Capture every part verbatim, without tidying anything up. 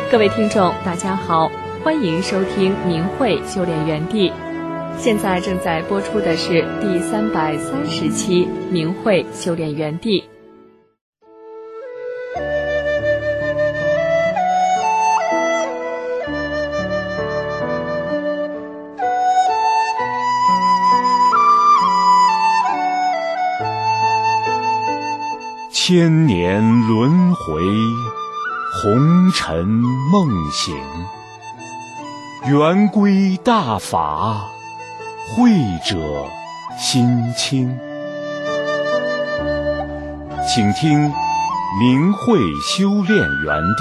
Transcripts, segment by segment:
各位听众大家好，欢迎收听明慧修炼园地。现在正在播出的是第三百三十期明慧修炼园地。 千年轮回，红尘梦醒，圆规大法，慧者心清。请听明慧修炼园地。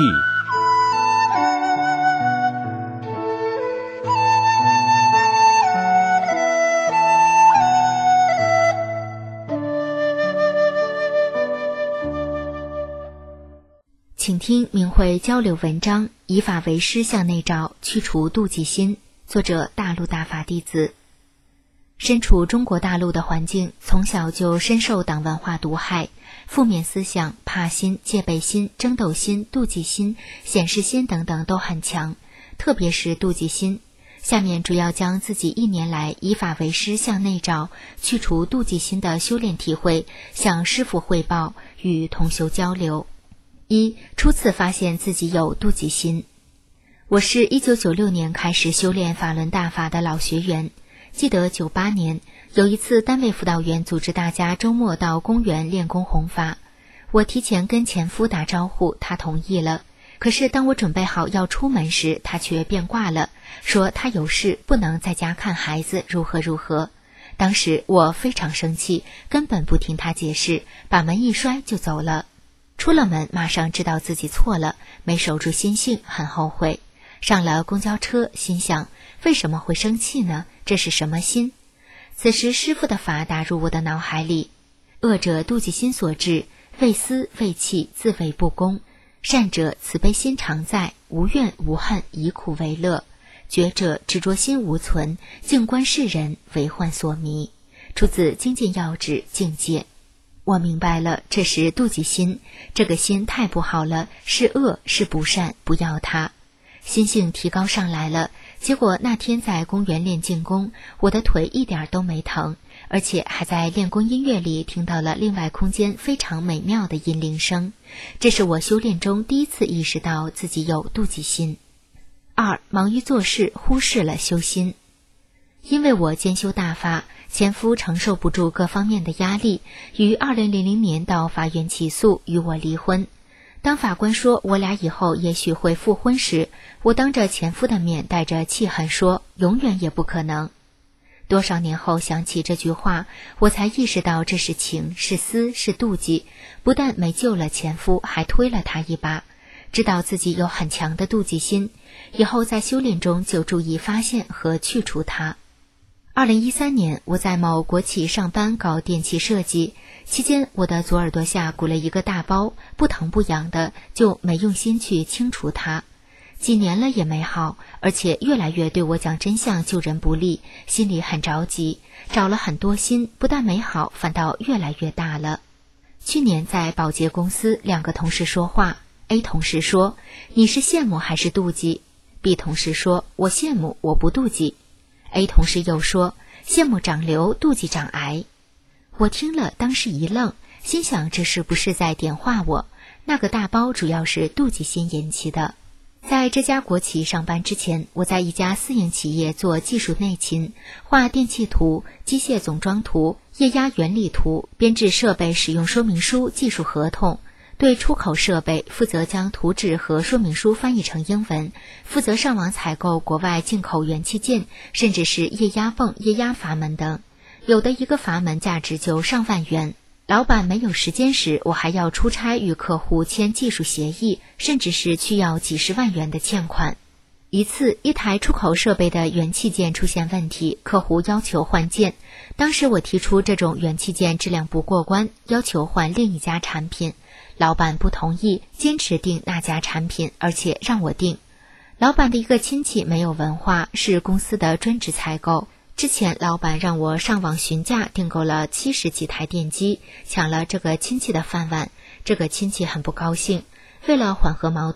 请听明慧交流文章，以法为师向内照，去除妒忌心。作者大陆大法弟子。身处中国大陆的环境，从小就深受党文化毒害，负面思想、怕心、戒备心、争斗心、妒忌心、显示心等等都很强，特别是妒忌心。下面主要将自己一年来以法为师向内照，去除妒忌心的修炼体会向师父汇报，与同修交流。一、初次发现自己有妒忌心。我是一九九六年开始修炼法轮大法的老学员，记得九八年有一次单位辅导员组织大家周末到公园练功弘法，我提前跟前夫打招呼，他同意了。可是当我准备好要出门时，他却变卦了，说他有事不能在家看孩子，如何如何。当时我非常生气，根本不听他解释，把门一摔就走了。出了门马上知道自己错了，没守住心性，很后悔。上了公交车，心想为什么会生气呢？这是什么心？此时师父的法打入我的脑海里：恶者妒忌心所致，为私为气，自为不公；善者慈悲心常在，无怨无恨，以苦为乐；觉者执着心无存，静观世人，为患所迷。出自《精进要旨》境界。我明白了，这是妒忌心，这个心太不好了，是恶，是不善，不要它。心性提高上来了，结果那天在公园练静功，我的腿一点都没疼，而且还在练功音乐里听到了另外空间非常美妙的音铃声。这是我修炼中第一次意识到自己有妒忌心。二、忙于做事，忽视了修心。因为我兼修大法，前夫承受不住各方面的压力，于二零零零年到法院起诉，与我离婚。当法官说我俩以后也许会复婚时，我当着前夫的面带着气恨说，永远也不可能。多少年后想起这句话，我才意识到这是情，是私，是妒忌，不但没救了前夫，还推了他一把。知道自己有很强的妒忌心，以后在修炼中就注意发现和去除它。二零一三年，我在某国企上班搞电气设计，期间我的左耳朵下鼓了一个大包，不疼不痒的，就没用心去清除它。几年了也没好，而且越来越对我讲真相救人不利，心里很着急，找了很多心，不但没好，反倒越来越大了。去年在保洁公司，两个同事说话， A 同事说，你是羡慕还是妒忌？ B 同事说，我羡慕，我不妒忌。A 同事又说，羡慕长瘤，妒忌长癌。我听了当时一愣，心想这是不是在点化我？那个大包主要是妒忌心引起的。在这家国企上班之前，我在一家私营企业做技术内勤，画电气图、机械总装图、液压原理图，编制设备使用说明书、技术合同。对出口设备负责将图纸和说明书翻译成英文，负责上网采购国外进口元器件，甚至是液压泵、液压阀门等，有的一个阀门价值就上万元。老板没有时间时，我还要出差与客户签技术协议，甚至是需要几十万元的欠款。一次，一台出口设备的元器件出现问题，客户要求换件。当时我提出这种元器件质量不过关，要求换另一家产品。老板不同意，坚持订那家产品，而且让我订。老板的一个亲戚没有文化，是公司的专职采购。之前老板让我上网询价订购了七十几台电机，抢了这个亲戚的饭碗，这个亲戚很不高兴。为了缓和矛盾，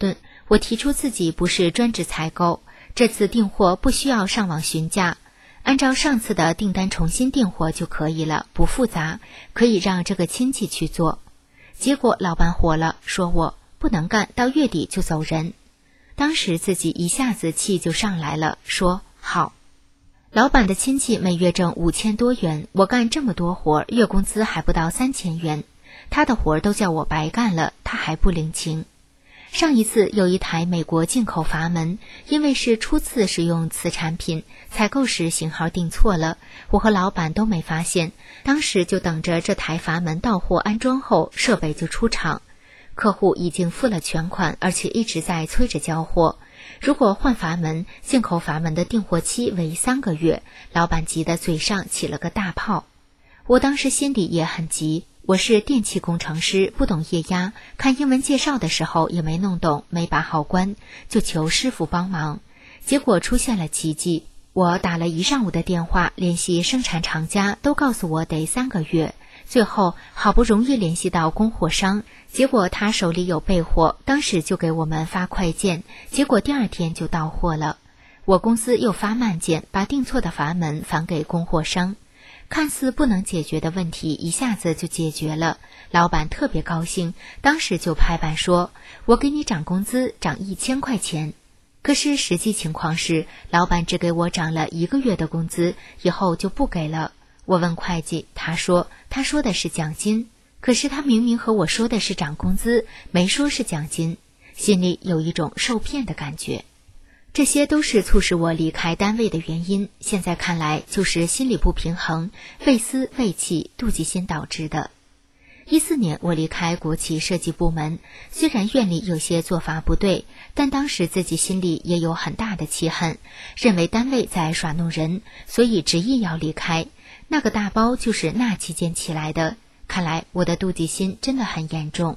我提出自己不是专职采购，这次订货不需要上网询价，按照上次的订单重新订货就可以了，不复杂，可以让这个亲戚去做。结果老板火了，说我不能干，到月底就走人。当时自己一下子气就上来了，说好。老板的亲戚每月挣五千多元，我干这么多活，月工资还不到三千元，他的活都叫我白干了，他还不领情。上一次有一台美国进口阀门，因为是初次使用此产品，采购时型号订错了，我和老板都没发现，当时就等着这台阀门到货安装后，设备就出厂。客户已经付了全款，而且一直在催着交货。如果换阀门，进口阀门的订货期为三个月，老板急得嘴上起了个大泡。我当时心里也很急，我是电气工程师，不懂液压，看英文介绍的时候也没弄懂，没把好关，就求师傅帮忙。结果出现了奇迹，我打了一上午的电话联系生产厂家，都告诉我得三个月。最后好不容易联系到供货商，结果他手里有备货，当时就给我们发快件，结果第二天就到货了。我公司又发慢件，把订错的阀门返给供货商。看似不能解决的问题一下子就解决了，老板特别高兴，当时就拍板说，我给你涨工资，涨一千块钱。可是实际情况是，老板只给我涨了一个月的工资，以后就不给了。我问会计，他说他说的是奖金，可是他明明和我说的是涨工资，没说是奖金，心里有一种受骗的感觉。这些都是促使我离开单位的原因，现在看来就是心理不平衡，畏私畏气妒忌心导致的。一四年我离开国企设计部门，虽然院里有些做法不对，但当时自己心里也有很大的气恨，认为单位在耍弄人，所以执意要离开。那个大包就是那期间起来的，看来我的妒忌心真的很严重。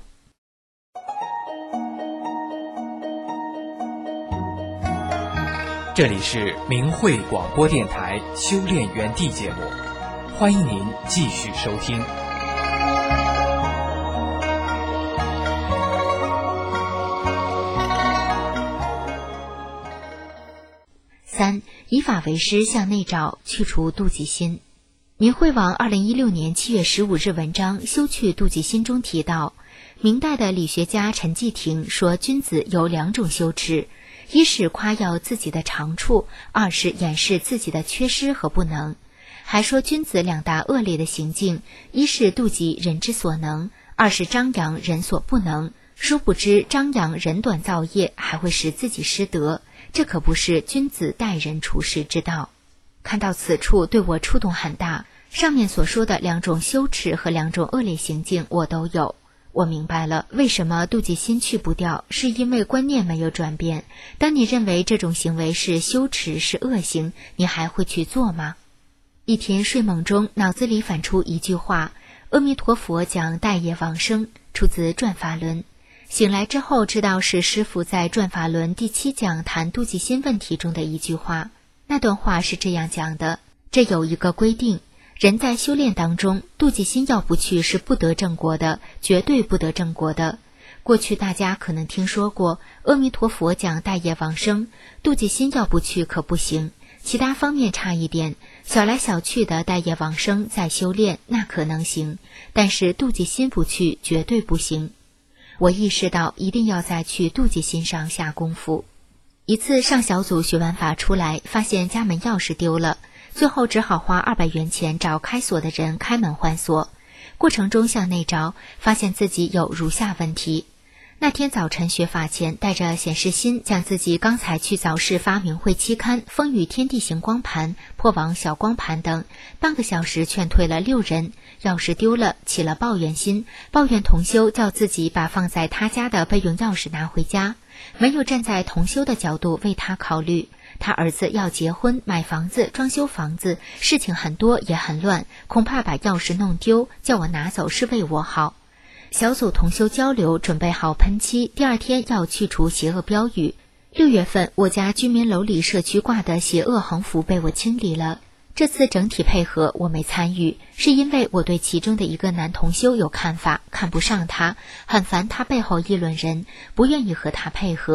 这里是明慧广播电台修炼园地节目，欢迎您继续收听。 三，以法为师向内照，去除妒忌心。明慧网二零一六年七月十五日文章《修去妒忌心》中提到，明代的理学家陈继廷说，君子有两种羞耻，一是夸耀自己的长处，二是掩饰自己的缺失和不能。还说君子两大恶劣的行径，一是妒忌人之所能，二是张扬人所不能。殊不知张扬人短造业，还会使自己失德，这可不是君子待人处事之道。看到此处对我触动很大，上面所说的两种羞耻和两种恶劣行径我都有。我明白了为什么妒忌心去不掉，是因为观念没有转变。当你认为这种行为是羞耻是恶行，你还会去做吗？一天睡梦中，脑子里反出一句话，阿弥陀佛讲待业往生，出自转法轮。醒来之后知道是师父在转法轮第七讲谈妒忌心问题中的一句话。那段话是这样讲的，这有一个规定，人在修炼当中，妒忌心要不去是不得正果的，绝对不得正果的。过去大家可能听说过，阿弥陀佛讲待业往生，妒忌心要不去可不行，其他方面差一点，小来小去的待业往生再修炼那可能行，但是妒忌心不去绝对不行。我意识到一定要在去妒忌心上下功夫。一次上小组学完法出来，发现家门钥匙丢了，最后只好花二百元钱找开锁的人开门换锁。过程中向内照，发现自己有如下问题。那天早晨学法前，带着显示心，将自己刚才去早市发明会期刊、风雨天地行光盘、破网小光盘等，半个小时劝退了六人。钥匙丢了，起了抱怨心，抱怨同修叫自己把放在他家的备用钥匙拿回家，没有站在同修的角度为他考虑。他儿子要结婚、买房子、装修房子，事情很多也很乱，恐怕把钥匙弄丢，叫我拿走是为我好。小组同修交流，准备好喷漆，第二天要去除邪恶标语。六月份，我家居民楼里社区挂的邪恶横幅被我清理了。这次整体配合我没参与，是因为我对其中的一个男同修有看法，看不上他，很烦他背后议论人，不愿意和他配合。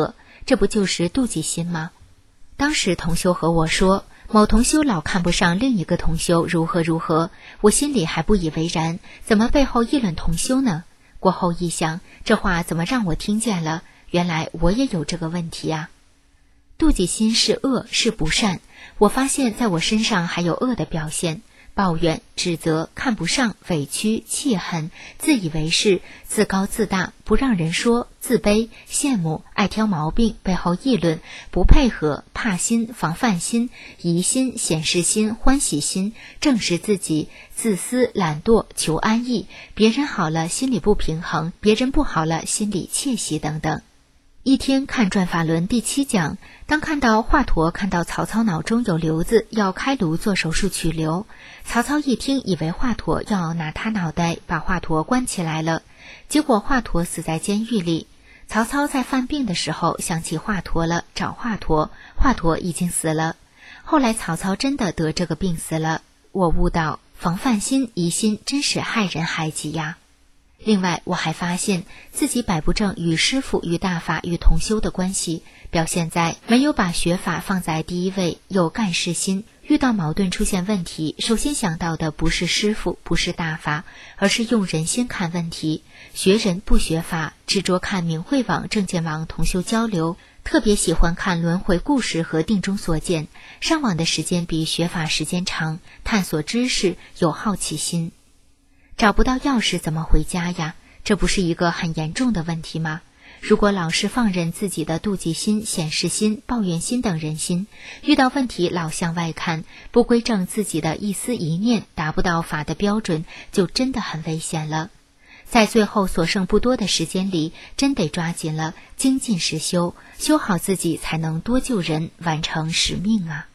这不就是妒忌心吗？当时同修和我说，某同修老看不上另一个同修如何如何，我心里还不以为然，怎么背后议论同修呢？过后一想，这话怎么让我听见了？原来我也有这个问题啊。妒忌心是恶，是不善。我发现在我身上还有恶的表现，抱怨、指责、看不上、委屈、气恨、自以为是、自高自大、不让人说、自卑、羡慕、爱挑毛病、背后议论、不配合、怕心、防范心、疑心、显示心、欢喜心、正视自己、自私、懒惰、求安逸，别人好了心里不平衡，别人不好了心里窃喜等等。一天看转法轮第七讲，当看到华佗看到曹操脑中有瘤子，要开颅做手术取瘤，曹操一听以为华佗要拿他脑袋把华佗关起来了，结果华佗死在监狱里。曹操在犯病的时候想起华佗了，找华佗，华佗已经死了。后来曹操真的得这个病死了。我悟到防范心、疑心真是害人害己呀。另外我还发现自己摆不正与师父、与大法、与同修的关系，表现在没有把学法放在第一位，有干事心，遇到矛盾出现问题，首先想到的不是师父，不是大法，而是用人心看问题，学人不学法，执着看明慧网、正见网同修交流，特别喜欢看轮回故事和定中所见，上网的时间比学法时间长，探索知识，有好奇心。找不到钥匙怎么回家呀？这不是一个很严重的问题吗？如果老是放任自己的妒忌心、显示心、抱怨心等人心，遇到问题老向外看，不归正自己的一思一念，达不到法的标准，就真的很危险了。在最后所剩不多的时间里，真得抓紧了，精进实修，修好自己才能多救人，完成使命啊。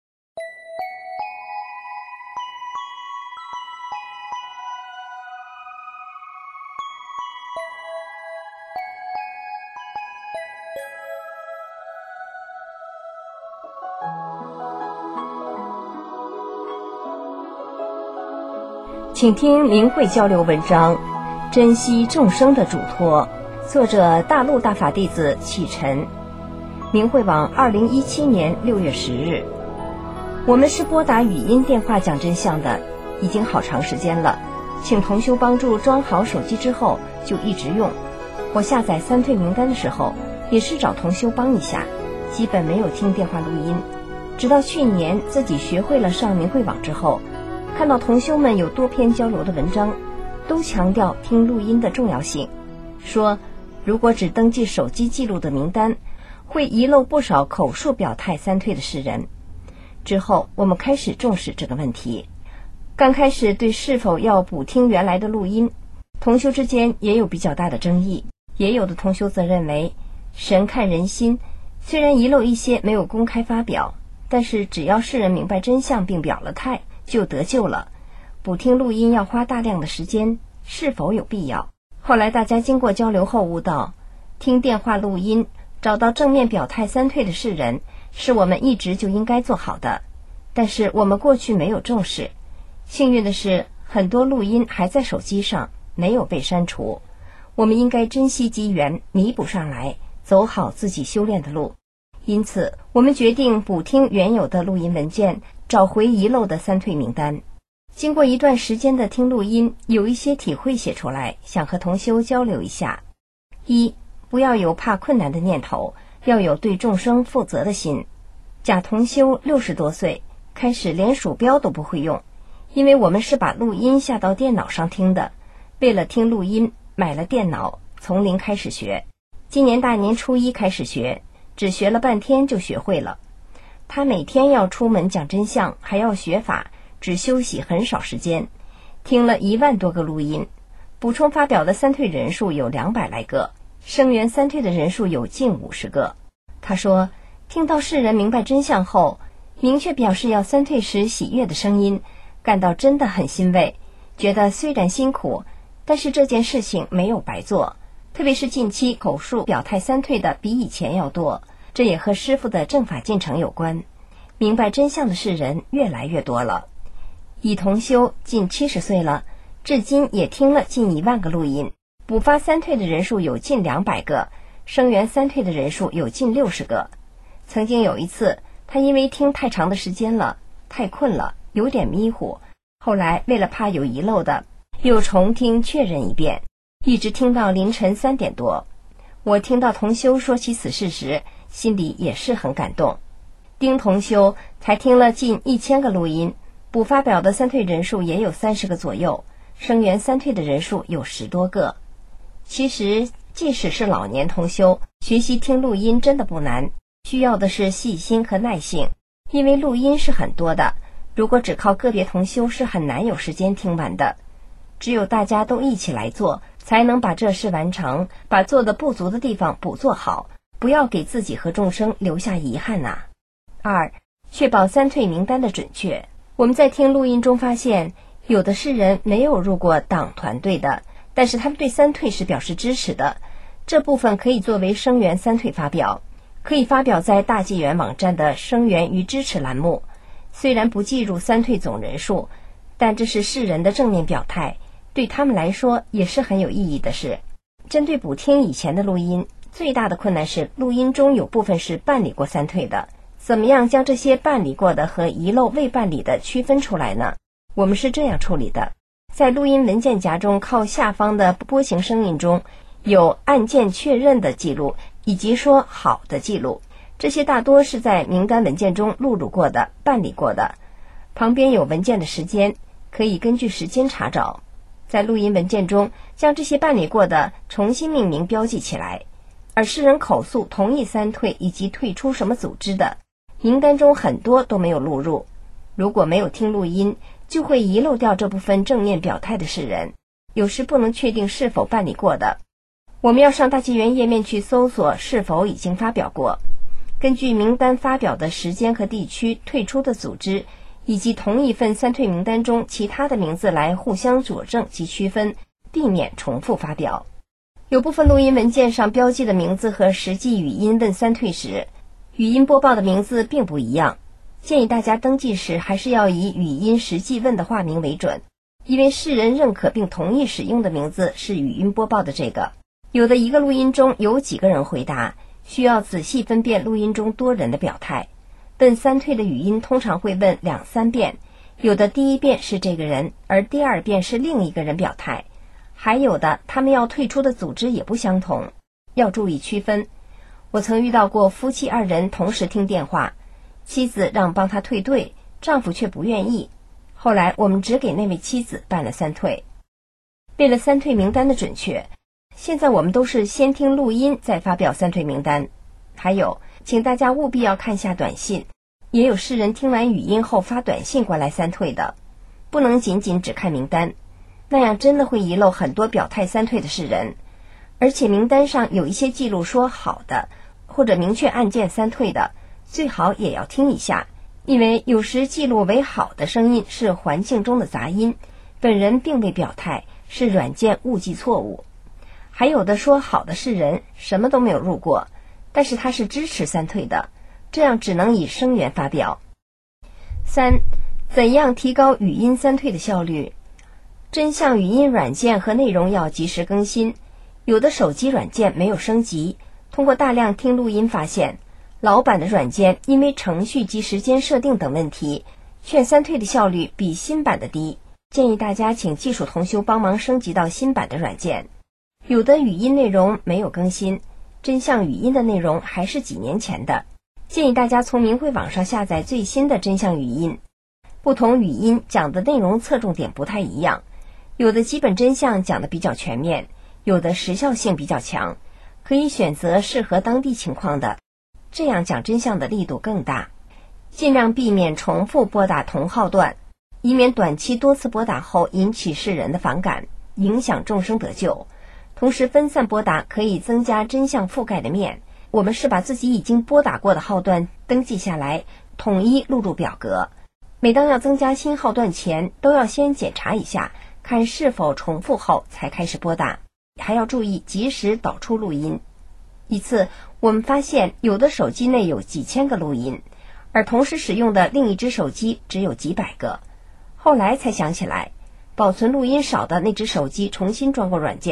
请听明慧交流文章，珍惜众生的嘱托，作者大陆大法弟子启辰，明慧网二零一七年六月十日。我们是拨打语音电话讲真相的，已经好长时间了，请同修帮助装好手机之后就一直用。我下载三退名单的时候也是找同修帮一下，基本没有听电话录音，直到去年自己学会了上明慧网之后，看到同修们有多篇交流的文章，都强调听录音的重要性，说如果只登记手机记录的名单，会遗漏不少口述表态三退的世人。之后我们开始重视这个问题，刚开始对是否要补听原来的录音，同修之间也有比较大的争议。也有的同修则认为，神看人心，虽然遗漏一些没有公开发表，但是只要世人明白真相并表了态，就得救了。补听录音要花大量的时间，是否有必要？后来大家经过交流后悟到，听电话录音找到正面表态三退的世人，是我们一直就应该做好的，但是我们过去没有重视。幸运的是，很多录音还在手机上，没有被删除。我们应该珍惜机缘，弥补上来，走好自己修炼的路。因此我们决定补听原有的录音文件，找回遗漏的三退名单。经过一段时间的听录音，有一些体会写出来，想和同修交流一下。一，不要有怕困难的念头，要有对众生负责的心。甲同修六十多岁，开始连鼠标都不会用，因为我们是把录音下到电脑上听的，为了听录音买了电脑，从零开始学。今年大年初一开始学，只学了半天就学会了。他每天要出门讲真相，还要学法，只休息很少时间，听了一万多个录音，补充发表的三退人数有两百来个，声援三退的人数有近五十个。他说，听到世人明白真相后，明确表示要三退时喜悦的声音，感到真的很欣慰，觉得虽然辛苦，但是这件事情没有白做，特别是近期口述表态三退的比以前要多，这也和师父的正法进程有关，明白真相的世人越来越多了。乙同修近七十岁了，至今也听了近一万个录音，补发三退的人数有近两百个， 声源三退的人数有近六十个。曾经有一次，他因为听太长的时间了，太困了，有点迷糊，后来为了怕有遗漏的，又重听确认一遍，一直听到凌晨三点多。我听到同修说起此事时，心里也是很感动。丁同修才听了近一千个录音，补发表的三退人数也有三十个左右，声源三退的人数有十多个。其实即使是老年同修，学习听录音真的不难，需要的是细心和耐性，因为录音是很多的，如果只靠个别同修是很难有时间听完的。只有大家都一起来做，才能把这事完成，把做的不足的地方补做好，不要给自己和众生留下遗憾呐。二，确保三退名单的准确。我们在听录音中发现，有的是人没有入过党团队的，但是他们对三退是表示支持的，这部分可以作为声源三退发表，可以发表在大纪元网站的声源与支持栏目。虽然不计入三退总人数，但这是世人的正面表态，对他们来说也是很有意义的事。针对补听以前的录音，最大的困难是录音中有部分是办理过三退的，怎么样将这些办理过的和遗漏未办理的区分出来呢？我们是这样处理的，在录音文件夹中靠下方的波形声音中有按键确认的记录以及说好的记录，这些大多是在名单文件中录入过的，办理过的。旁边有文件的时间，可以根据时间查找。在录音文件中将这些办理过的重新命名标记起来。而世人口述同意三退以及退出什么组织的，名单中很多都没有录入，如果没有听录音，就会遗漏掉这部分正面表态的世人，有时不能确定是否办理过的。我们要上大纪元页面去搜索是否已经发表过，根据名单发表的时间和地区、退出的组织以及同一份三退名单中其他的名字来互相佐证及区分，避免重复发表。有部分录音文件上标记的名字和实际语音问三退时，语音播报的名字并不一样，建议大家登记时还是要以语音实际问的化名为准，因为世人认可并同意使用的名字是语音播报的这个。有的一个录音中有几个人回答，需要仔细分辨录音中多人的表态。问三退的语音通常会问两三遍，有的第一遍是这个人，而第二遍是另一个人表态，还有的他们要退出的组织也不相同，要注意区分。我曾遇到过夫妻二人同时听电话，妻子让帮他退队，丈夫却不愿意，后来我们只给那位妻子办了三退。为了三退名单的准确，现在我们都是先听录音再发表三退名单。还有，请大家务必要看下短信，也有世人听完语音后发短信过来三退的，不能仅仅只看名单，那样真的会遗漏很多表态三退的世人。而且名单上有一些记录说好的，或者明确按键三退的，最好也要听一下，因为有时记录为好的声音是环境中的杂音，本人并未表态，是软件误记错误。还有的说好的是人，什么都没有入过，但是他是支持三退的，这样只能以声源发表。三，怎样提高语音三退的效率？真相语音软件和内容要及时更新，有的手机软件没有升级，通过大量听录音发现，老版的软件因为程序及时间设定等问题，劝三退的效率比新版的低，建议大家请技术同修帮忙升级到新版的软件。有的语音内容没有更新，真相语音的内容还是几年前的，建议大家从明慧网上下载最新的真相语音。不同语音讲的内容侧重点不太一样，有的基本真相讲的比较全面，有的时效性比较强，可以选择适合当地情况的，这样讲真相的力度更大。尽量避免重复拨打同号段，以免短期多次拨打后引起世人的反感，影响众生得救。同时分散拨打可以增加真相覆盖的面，我们是把自己已经拨打过的号段登记下来，统一录入表格。每当要增加新号段前，都要先检查一下，看是否重复后才开始拨打，还要注意及时导出录音。一次我们发现有的手机内有几千个录音，而同时使用的另一只手机只有几百个，后来才想起来保存录音少的那只手机重新装过软件，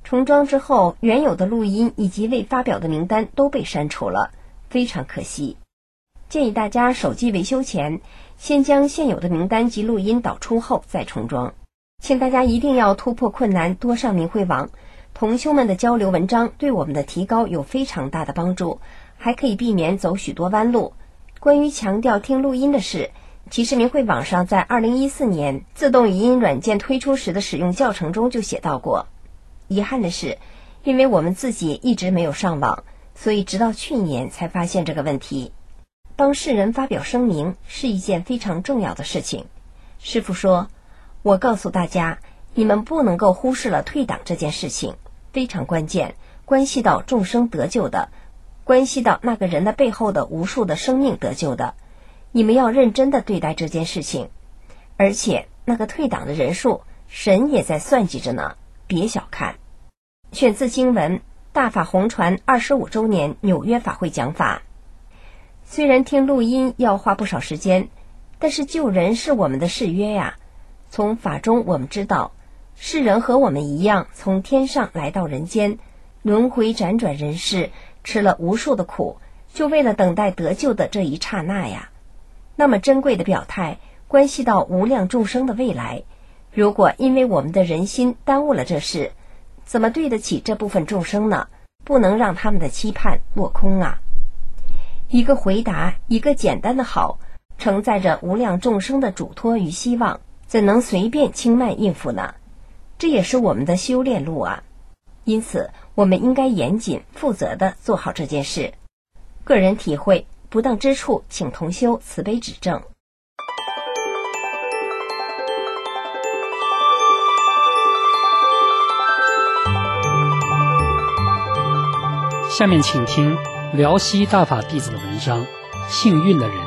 重装之后，原有的录音以及未发表的名单都被删除了，非常可惜。建议大家手机维修前，先将现有的名单及录音导出后再重装。请大家一定要突破困难，多上明慧网。同修们的交流文章对我们的提高有非常大的帮助，还可以避免走许多弯路。关于强调听录音的事，其实明慧网上在二零一四年自动语音软件推出时的使用教程中就写到过。遗憾的是，因为我们自己一直没有上网，所以直到去年才发现这个问题。帮世人发表声明是一件非常重要的事情。师父说，我告诉大家，你们不能够忽视了退档这件事情，非常关键，关系到众生得救的，关系到那个人的背后的无数的生命得救的。你们要认真的对待这件事情，而且那个退档的人数，神也在算计着呢，别小看。选自经文，大法红传二十五周年纽约法会讲法。虽然听录音要花不少时间，但是救人是我们的誓约呀。从法中我们知道，世人和我们一样，从天上来到人间，轮回辗转人世，吃了无数的苦，就为了等待得救的这一刹那呀。那么珍贵的表态，关系到无量众生的未来。如果因为我们的人心耽误了这事，怎么对得起这部分众生呢？不能让他们的期盼落空啊。一个回答，一个简单的好，承载着无量众生的嘱托与希望，怎能随便轻慢应付呢？这也是我们的修炼路啊。因此我们应该严谨负责地做好这件事。个人体会，不当之处请同修慈悲指正。 下面请听辽西大法弟子的文章《幸运的人》。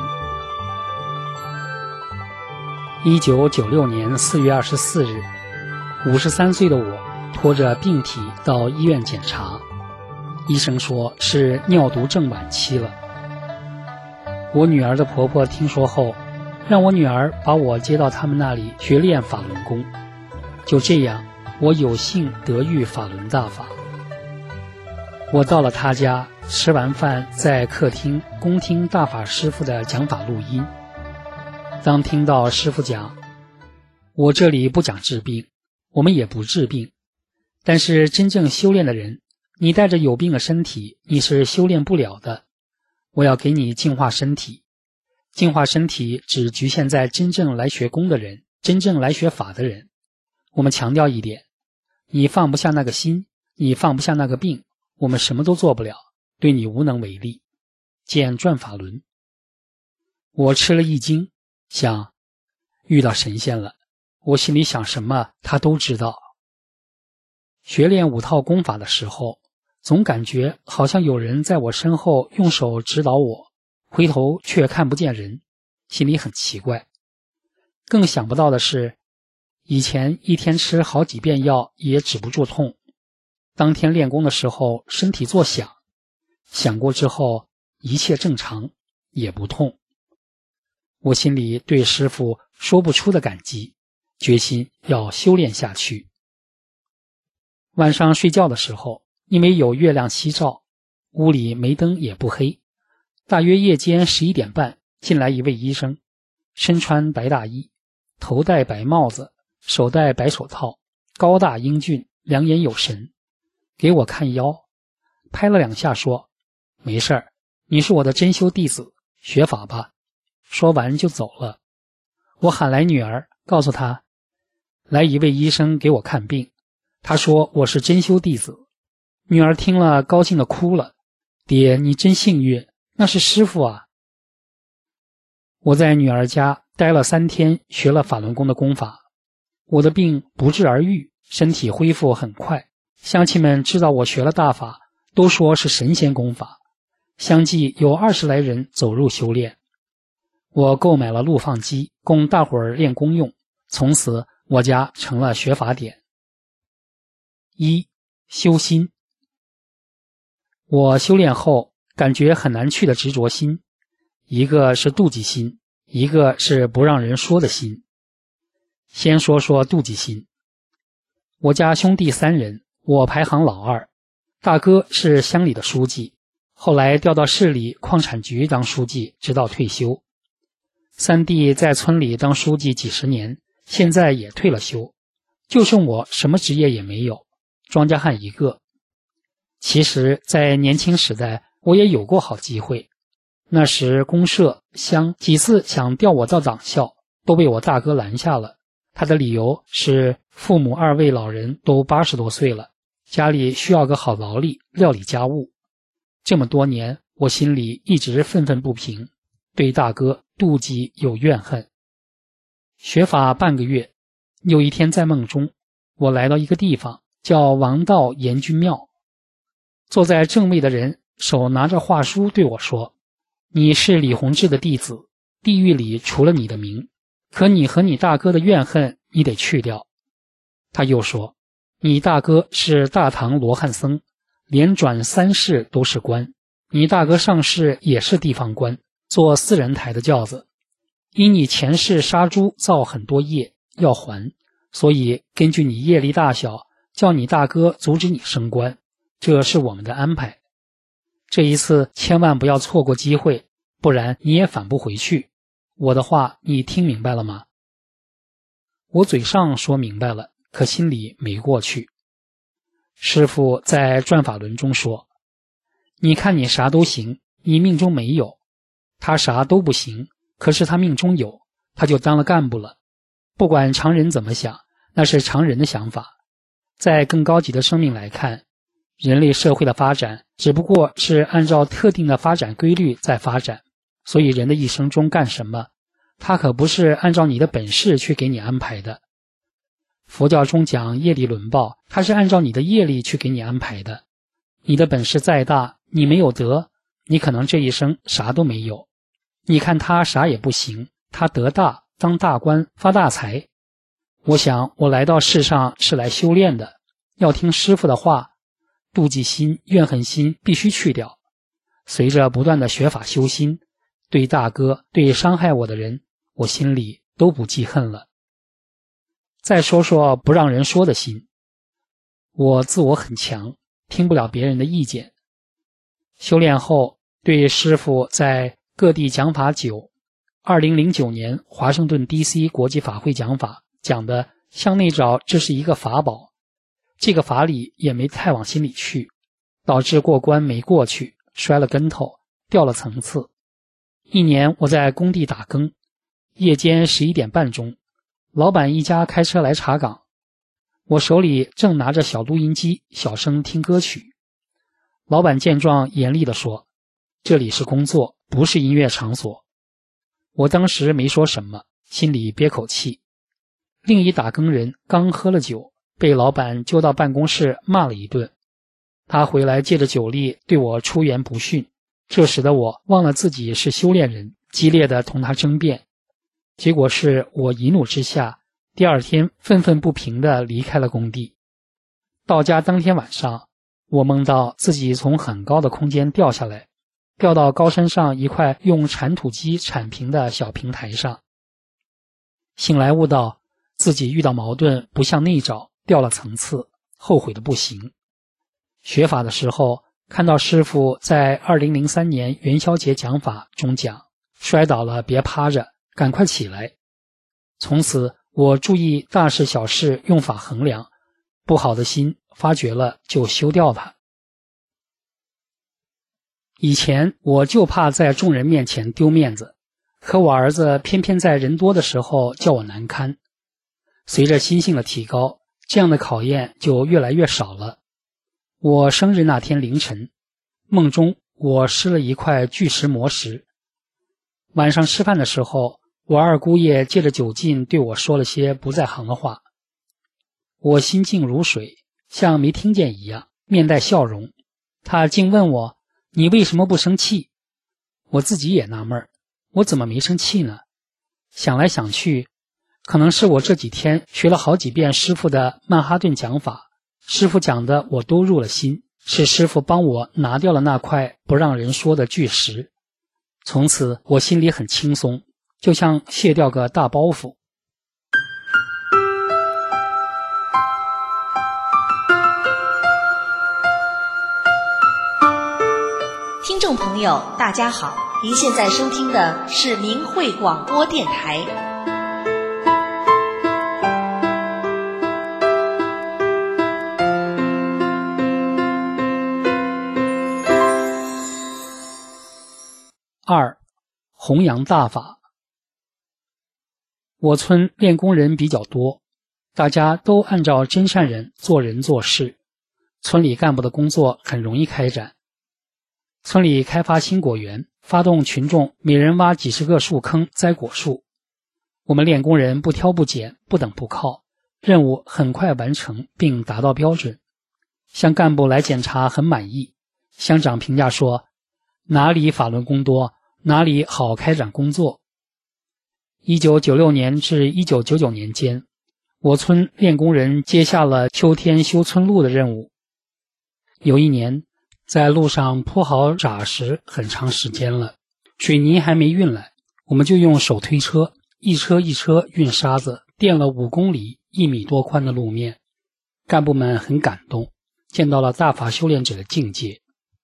一九九六年四月二十四日，五十三岁的我拖着病体到医院检查，医生说是尿毒症晚期了。我女儿的婆婆听说后，让我女儿把我接到他们那里学练法轮功。就这样，我有幸得遇法轮大法。我到了他家，吃完饭在客厅恭听大法师父的讲法录音。当听到师父讲，我这里不讲治病，我们也不治病，但是真正修炼的人，你带着有病的身体，你是修炼不了的。我要给你净化身体。净化身体只局限在真正来学功的人，真正来学法的人。我们强调一点，你放不下那个心，你放不下那个病，我们什么都做不了，对你无能为力。见转法轮。我吃了一惊，想遇到神仙了，我心里想什么他都知道。学练五套功法的时候，总感觉好像有人在我身后用手指导我，回头却看不见人，心里很奇怪。更想不到的是，以前一天吃好几遍药也止不住痛，当天练功的时候身体作响，想过之后一切正常，也不痛。我心里对师父说不出的感激，决心要修炼下去。晚上睡觉的时候，因为有月亮夕照，屋里没灯也不黑，大约夜间十一点半，进来一位医生，身穿白大衣，头戴白帽子，手戴白手套，高大英俊，两眼有神，给我看腰，拍了两下说，没事儿，你是我的真修弟子，学法吧。说完就走了。我喊来女儿，告诉她，来一位医生给我看病，他说我是真修弟子。女儿听了高兴地哭了，爹，你真幸运，那是师父啊。我在女儿家待了三天，学了法轮功的功法，我的病不治而愈，身体恢复很快。乡亲们知道我学了大法，都说是神仙功法，相继有二十来人走入修炼。我购买了录放机，供大伙儿练功用，从此我家成了学法点。一、修心。我修炼后感觉很难去的执着心，一个是妒忌心，一个是不让人说的心。先说说妒忌心。我家兄弟三人， 我排行老二，大哥是乡里的书记，后来调到市里矿产局当书记，直到退休。三弟在村里当书记几十年，现在也退了休，就剩我什么职业也没有，庄稼汉一个。其实在年轻时代我也有过好机会，那时公社乡几次想调我到党校，都被我大哥拦下了。他的理由是父母二位老人都八十多岁了，家里需要个好劳力料理家务。这么多年我心里一直愤愤不平，对大哥妒忌有怨恨。学法半个月，有一天在梦中，我来到一个地方叫王道严君庙，坐在正位的人手拿着画书对我说，你是李洪志的弟子，地狱里除了你的名，可你和你大哥的怨恨你得去掉。他又说，你大哥是大唐罗汉僧，连转三世都是官，你大哥上世也是地方官，坐四人抬的轿子，因你前世杀猪造很多业要还，所以根据你业力大小，叫你大哥阻止你升官，这是我们的安排。这一次千万不要错过机会，不然你也返不回去。我的话你听明白了吗？我嘴上说明白了，可心里没过去。师父在转法轮中说，你看你啥都行，你命中没有，他啥都不行，可是他命中有，他就当了干部了。不管常人怎么想，那是常人的想法。在更高级的生命来看，人类社会的发展只不过是按照特定的发展规律在发展，所以人的一生中干什么，他可不是按照你的本事去给你安排的。佛教中讲业力轮报，它是按照你的业力去给你安排的。你的本事再大，你没有德，你可能这一生啥都没有。你看他啥也不行，他德大，当大官，发大财。我想我来到世上是来修炼的，要听师父的话，妒忌心、怨恨心必须去掉。随着不断的学法修心，对大哥、对伤害我的人，我心里都不记恨了。再说说不让人说的心，我自我很强，听不了别人的意见。修炼后，对师父在各地讲法久，二零零九年华盛顿 D C 国际法会讲法，讲的向内找，这是一个法宝。这个法理也没太往心里去，导致过关没过去，摔了跟头，掉了层次。一年我在工地打更，夜间十一点半钟，老板一家开车来查岗，我手里正拿着小录音机，小声听歌曲。老板见状严厉地说，这里是工作，不是音乐场所。我当时没说什么，心里憋口气。另一打更人刚喝了酒，被老板揪到办公室骂了一顿。他回来借着酒力对我出言不逊，这使得我忘了自己是修炼人，激烈地同他争辩。结果是我一怒之下，第二天愤愤不平地离开了工地。到家当天晚上，我梦到自己从很高的空间掉下来，掉到高山上一块用铲土机铲平的小平台上。醒来悟到自己遇到矛盾不向内找，掉了层次，后悔的不行。学法的时候看到师父在二零零三年元宵节讲法中讲，摔倒了别趴着，赶快起来。从此我注意大事小事用法衡量，不好的心发觉了就修掉它。以前我就怕在众人面前丢面子，可我儿子偏偏在人多的时候叫我难堪。随着心性的提高，这样的考验就越来越少了。我生日那天凌晨，梦中我施了一块巨石磨石。晚上吃饭的时候，我二姑爷借着酒劲对我说了些不在行的话。我心静如水，像没听见一样，面带笑容。他竟问我，你为什么不生气？我自己也纳闷，我怎么没生气呢？想来想去，可能是我这几天学了好几遍师父的曼哈顿讲法，师父讲的我都入了心，是师父帮我拿掉了那块不让人说的巨石。从此我心里很轻松，就像卸掉个大包袱。 听众朋友，大家好，您现在收听的是明慧广播电台。 二、弘扬大法。我村练功人比较多，大家都按照真善人做人做事，村里干部的工作很容易开展。村里开发新果园，发动群众每人挖几十个树坑栽果树。我们练功人不挑不拣，不等不靠，任务很快完成并达到标准。向干部来检查很满意，乡长评价说，哪里法轮功多，哪里好开展工作。一九九六年至一九九九年间，我村练功人接下了秋天修村路的任务。有一年，在路上铺好闸石很长时间了，水泥还没运来，我们就用手推车一车一车运沙子，垫了五公里一米多宽的路面。干部们很感动，见到了大法修炼者的境界。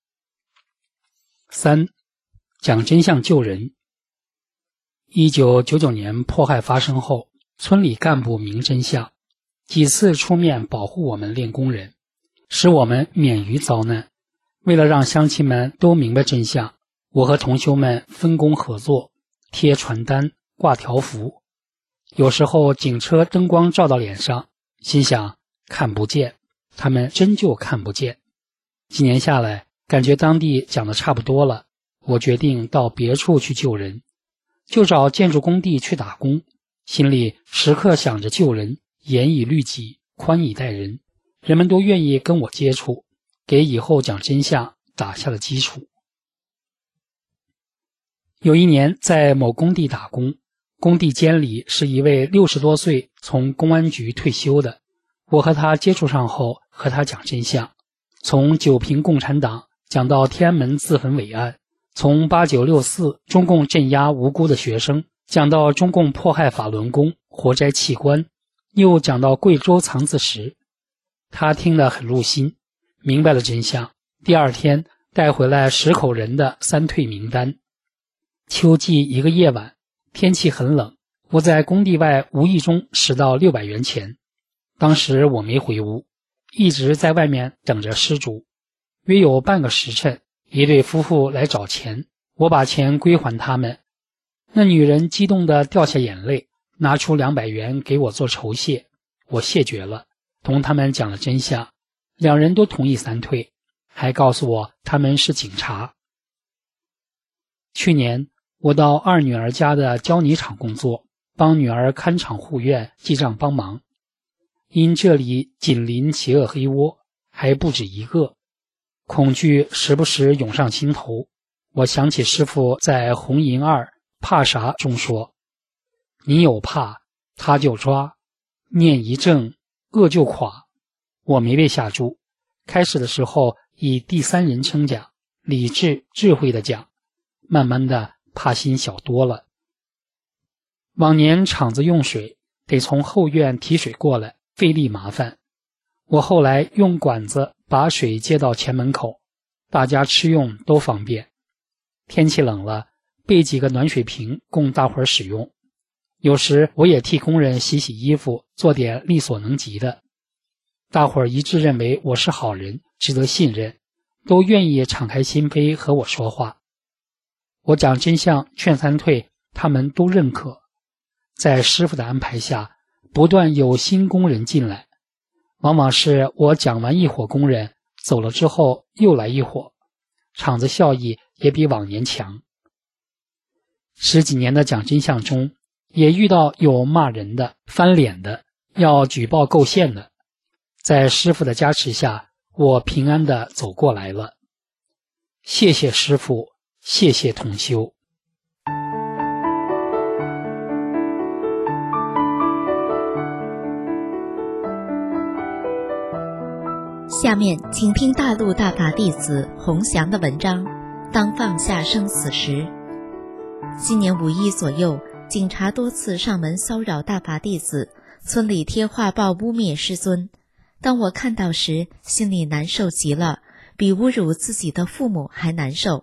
三、讲真相救人。一九九九年迫害发生后，村里干部明真相，几次出面保护我们练功人，使我们免于遭难。为了让乡亲们都明白真相，我和同修们分工合作，贴传单，挂条幅。有时候警车灯光照到脸上，心想看不见，他们真就看不见。几年下来，感觉当地讲的差不多了，我决定到别处去救人，就找建筑工地去打工，心里时刻想着救人，严以律己，宽以待人，人们都愿意跟我接触，给以后讲真相打下了基础。有一年在某工地打工，工地监理是一位六十多岁从公安局退休的，我和他接触上后，和他讲真相，从九评共产党讲到天安门自焚伟案，从八九六四中共镇压无辜的学生讲到中共迫害法轮功活摘器官，又讲到贵州藏字石。他听得很入心，明白了真相，第二天带回来十口人的三退名单。秋季一个夜晚，天气很冷，我在工地外无意中拾到六百元钱。当时我没回屋，一直在外面等着失主。约有半个时辰，一对夫妇来找钱，我把钱归还他们。那女人激动地掉下眼泪，拿出两百元给我做酬谢，我谢绝了，同他们讲了真相，两人都同意三退，还告诉我他们是警察。去年我到二女儿家的胶泥厂工作，帮女儿看厂护院，记账帮忙。因这里紧邻邪恶黑窝，还不止一个，恐惧时不时涌上心头。我想起师父在《红银二怕啥》中说，你有怕他就抓，念一正恶就垮。我没被吓住，开始的时候以第三人称讲，理智智慧的讲，慢慢的怕心小多了。往年厂子用水得从后院提水过来，费力麻烦，我后来用管子把水接到前门口，大家吃用都方便。天气冷了，备几个暖水瓶供大伙儿使用。有时我也替工人洗洗衣服，做点力所能及的。大伙儿一致认为我是好人，值得信任，都愿意敞开心扉和我说话。我讲真相劝三退，他们都认可。在师傅的安排下，不断有新工人进来，往往是我讲完一伙工人走了之后又来一伙，厂子效益也比往年强。十几年的讲真相中，也遇到有骂人的、翻脸的，要举报构陷的。在师傅的加持下，我平安地走过来了。谢谢师傅，谢谢同修。 下面请听大陆大法弟子洪祥的文章《当放下生死时》。今年五一左右，警察多次上门骚扰大法弟子，村里贴画报污蔑师尊。当我看到时，心里难受极了，比侮辱自己的父母还难受。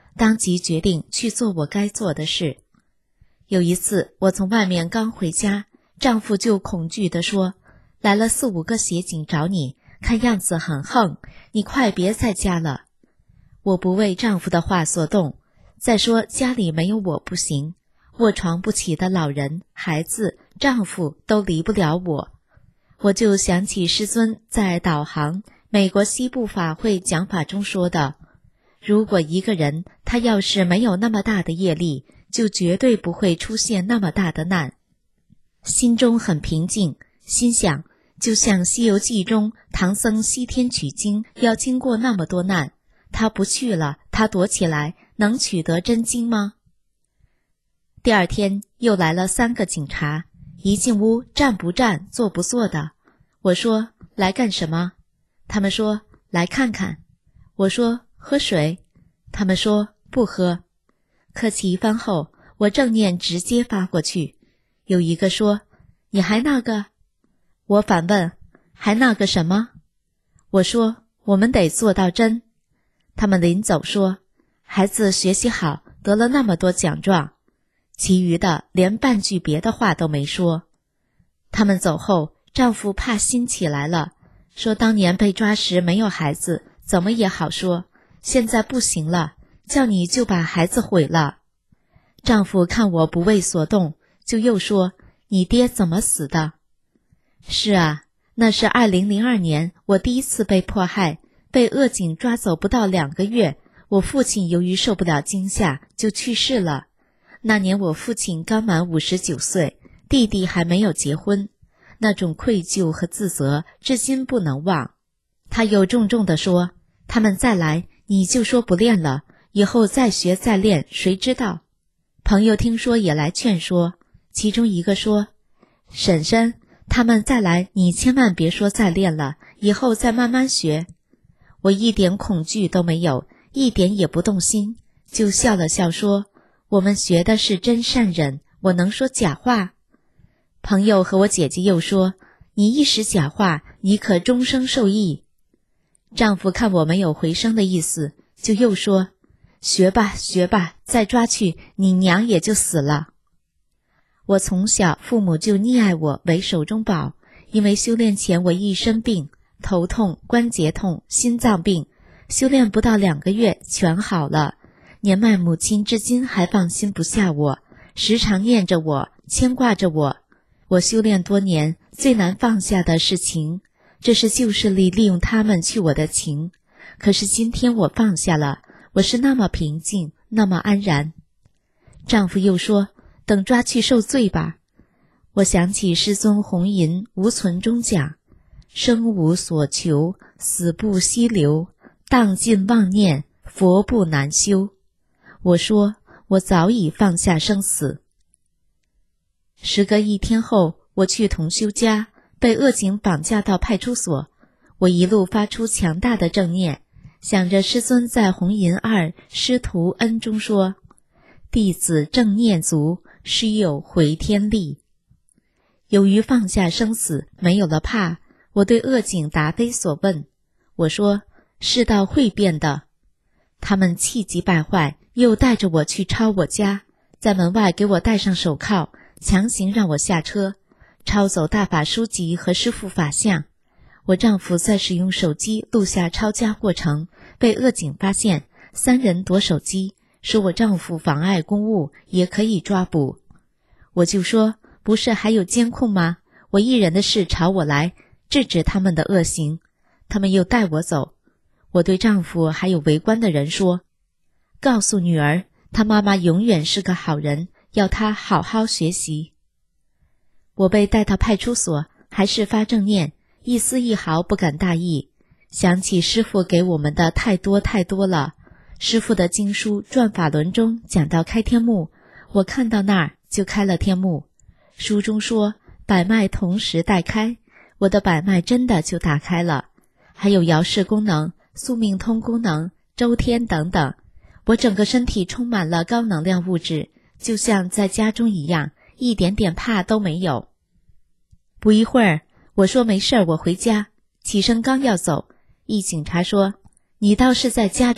当即决定去做我该做的事。有一次我从外面刚回家，丈夫就恐惧地说，来了四五个协警找你，看样子很横，你快别在家了。我不为丈夫的话所动，再说家里没有我不行，卧床不起的老人、孩子、丈夫都离不了我。我就想起师尊在导航美国西部法会讲法中说的，如果一个人他要是没有那么大的业力，就绝对不会出现那么大的难。心中很平静，心想就像《西游记》中唐僧西天取经要经过那么多难，他不去了，他躲起来，能取得真经吗？第二天又来了三个警察，一进屋站不站，坐不坐的。我说来干什么？他们说来看看。我说喝水？他们说不喝。客气一番后，我正念直接发过去。有一个说你还那个？我反问还那个什么？我说我们得做到真。他们临走说孩子学习好，得了那么多奖状。其余的连半句别的话都没说。他们走后，丈夫怕心起来了，说当年被抓时没有孩子，怎么也好说，现在不行了，叫你就把孩子毁了。丈夫看我不为所动，就又说你爹怎么死的？是啊，那是二零零二年我第一次被迫害，被恶警抓走不到两个月，我父亲由于受不了惊吓就去世了。那年我父亲刚满五十九岁，弟弟还没有结婚，那种愧疚和自责至今不能忘。他又重重地说，他们再来你就说不练了，以后再学再练，谁知道？朋友听说也来劝说，其中一个说，婶婶，他们再来你千万别说再练了，以后再慢慢学。我一点恐惧都没有，一点也不动心，就笑了笑说，我们学的是真善忍，我能说假话？朋友和我姐姐又说，你一时假话，你可终生受益。丈夫看我没有回声的意思，就又说，学吧学吧，再抓去你娘也就死了。我从小父母就溺爱我为手中宝，因为修炼前我一身病，头痛、关节痛、心脏病，修炼不到两个月全好了。年迈母亲至今还放心不下我，时常念着我，牵挂着我。我修炼多年，最难放下的是情，这是旧势力利用他们去我的情。可是今天我放下了，我是那么平静，那么安然。丈夫又说，等抓去受罪吧。我想起师尊弘银无存中讲，生无所求，死不息留，荡尽妄念，佛不难修。我说我早已放下生死。时隔一天后，我去同修家，被恶警绑架到派出所。我一路发出强大的正念，想着师尊在弘银二师徒恩中说，弟子正念足，师有回天力。由于放下生死，没有了怕，我对恶警答非所问。我说世道会变的。他们气急败坏，又带着我去抄我家，在门外给我戴上手铐，强行让我下车，抄走大法书籍和师父法相。我丈夫在使用手机录下抄家过程，被恶警发现，三人夺手机，说我丈夫妨碍公务，也可以抓捕。我就说，不是还有监控吗？我一人的事朝我来，制止他们的恶行。他们又带我走。我对丈夫还有围观的人说，告诉女儿，她妈妈永远是个好人，要她好好学习。我被带到派出所，还是发正念，一丝一毫不敢大意。想起师父给我们的太多太多了。师父的经书《转法轮》中讲到开天目，我看到那儿就开了天目。书中说百脉同时待开，我的百脉真的就打开了。还有遥视功能、宿命通功能、周天等等，我整个身体充满了高能量物质，就像在家中一样，一点点怕都没有。不一会儿，我说没事儿，我回家。起身刚要走，一警察说，你倒是在家中，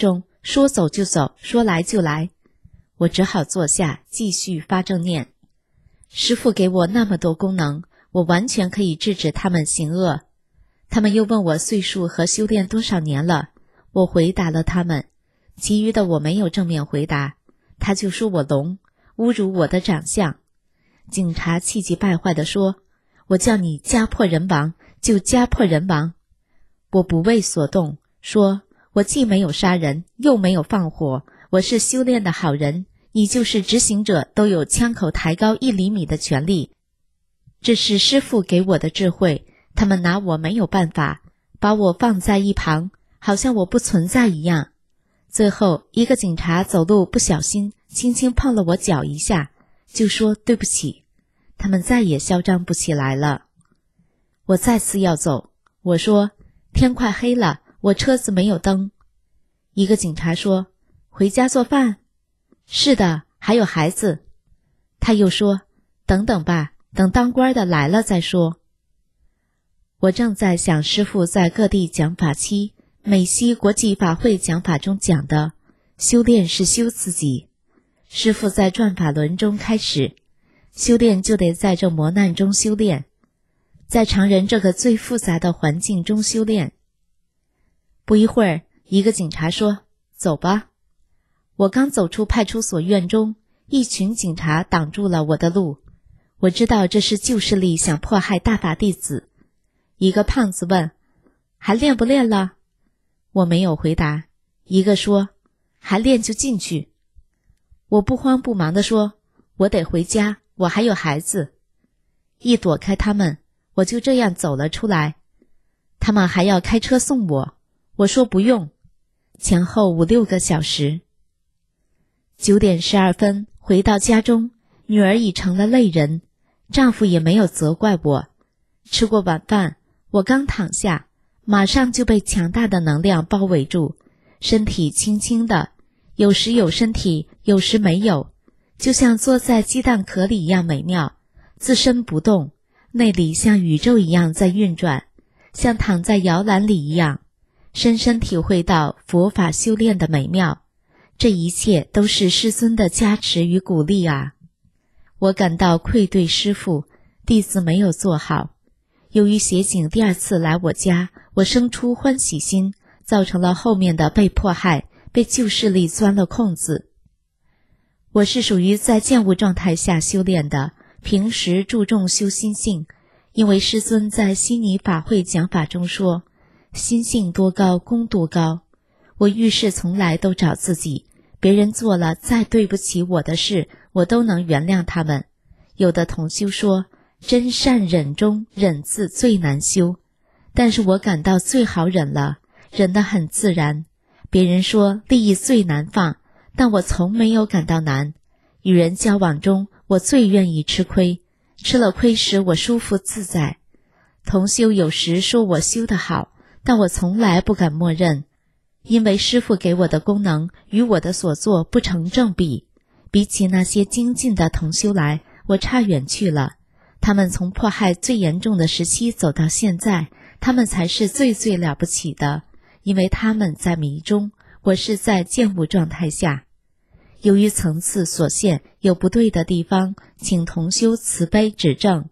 说走就走，说来就来。我只好坐下继续发正念。师父给我那么多功能，我完全可以制止他们行恶。他们又问我岁数和修炼多少年了，我回答了他们，其余的我没有正面回答。他就说我聋，侮辱我的长相。警察气急败坏地说，我叫你家破人亡就家破人亡。我不为所动，说我既没有杀人，又没有放火，我是修炼的好人，你就是执行者都有枪口抬高一厘米的权利。这是师父给我的智慧，他们拿我没有办法，把我放在一旁，好像我不存在一样。最后一个警察走路不小心轻轻碰了我脚一下，就说对不起，他们再也嚣张不起来了。我再次要走，我说天快黑了，我车子没有灯。一个警察说，回家做饭？是的，还有孩子。他又说，等等吧，等当官的来了再说。我正在想师父在各地讲法期美西国际法会讲法中讲的，修炼是修自己。师父在转法轮中开始，修炼就得在这磨难中修炼，在常人这个最复杂的环境中修炼。不一会儿，一个警察说，走吧。我刚走出派出所院中，一群警察挡住了我的路。我知道这是旧势力想迫害大法弟子。一个胖子问，还练不练了？我没有回答。一个说，还练就进去。我不慌不忙地说，我得回家，我还有孩子。一躲开他们，我就这样走了出来。他们还要开车送我，我说不用。前后五六个小时。九点十二分回到家中，女儿已成了泪人，丈夫也没有责怪我。吃过晚饭，我刚躺下，马上就被强大的能量包围住，身体轻轻的，有时有身体，有时没有，就像坐在鸡蛋壳里一样美妙，自身不动，内里像宇宙一样在运转，像躺在摇篮里一样，深深体会到佛法修炼的美妙。这一切都是师尊的加持与鼓励啊！我感到愧对师父，弟子没有做好。由于协警第二次来我家，我生出欢喜心，造成了后面的被迫害，被旧势力钻了空子。我是属于在见物状态下修炼的，平时注重修心性，因为师尊在悉尼法会讲法中说，心性多高，功多高。我遇事从来都找自己，别人做了再对不起我的事，我都能原谅他们。有的同修说，真善忍中忍字最难修，但是我感到最好忍了，忍得很自然。别人说利益最难放，但我从没有感到难。与人交往中，我最愿意吃亏，吃了亏时我舒服自在。同修有时说我修得好，但我从来不敢默认，因为师父给我的功能与我的所作不成正比。比起那些精进的同修来，我差远去了。他们从迫害最严重的时期走到现在，他们才是最最了不起的，因为他们在迷中，我是在见物状态下。由于层次所限，有不对的地方，请同修慈悲指正。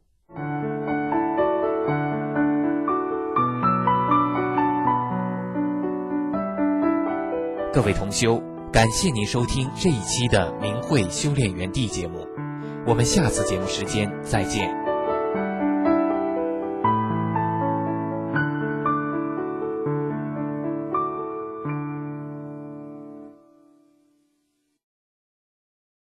各位同修，感谢您收听这一期的明慧修炼园地节目，我们下次节目时间再见。